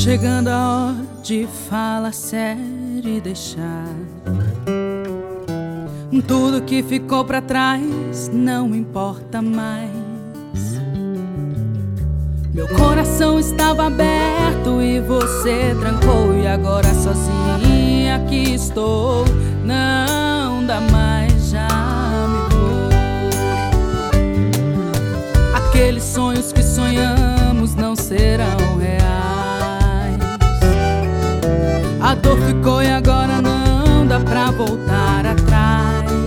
chegando a hora de falar sério e deixar tudo que ficou pra trás, não importa mais. Meu coração estava aberto e você trancou, e agora sozinha aqui estou. Não dá mais, já me vou. Aqueles sonhos que sonhamos não serão reais. A dor ficou e agora não dá pra voltar atrás.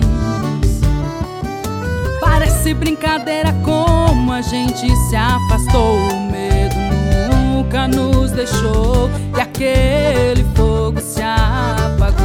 Parece brincadeira como a gente se afastou. O medo nunca nos deixou e aquele fogo se apagou.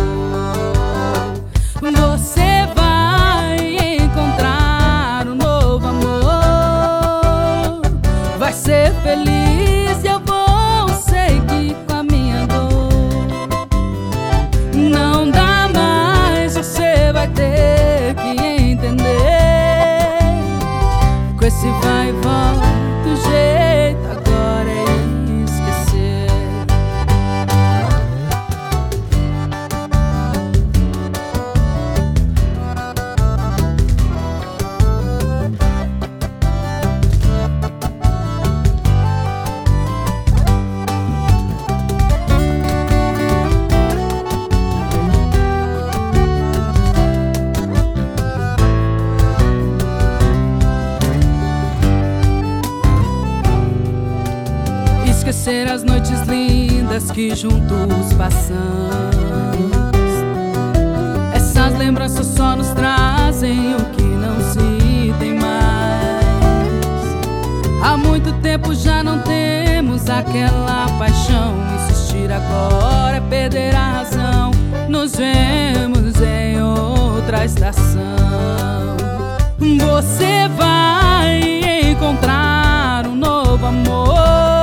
Você vai encontrar um novo amor, vai ser feliz e eu vou seguir com a minha dor. Não dá mais, você vai ter que entender. Com esse vai e volta, o jeito agora é esquecer. Esquecer as noites lindas que juntos passamos. Essas lembranças só nos trazem o que não se tem mais. Há muito tempo já não temos aquela paixão. Insistir agora é perder a razão. Nos vemos em outra estação. Você vai encontrar um novo amor,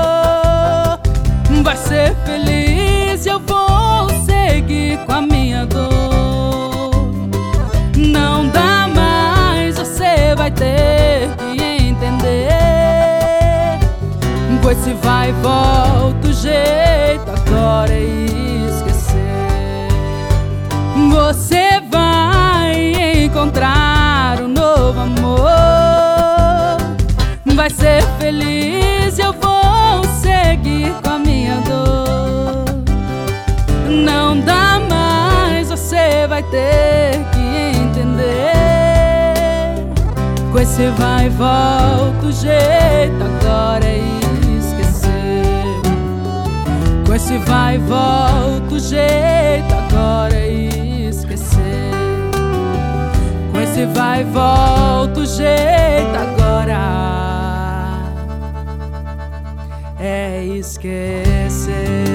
vai ser feliz e eu vou seguir com a minha dor. Não dá mais, você vai ter que entender. Com esse vai e volta, o jeito agora é esquecer. Você vai encontrar um novo amor, vai ser feliz e eu vou seguir com a minha dor. Não dá mais, você vai ter que entender. Com esse vai e volta, o jeito agora é esquecer. Com esse vai e volta, o jeito agora é esquecer. Com esse vai e volta, o jeito agora é esquecer.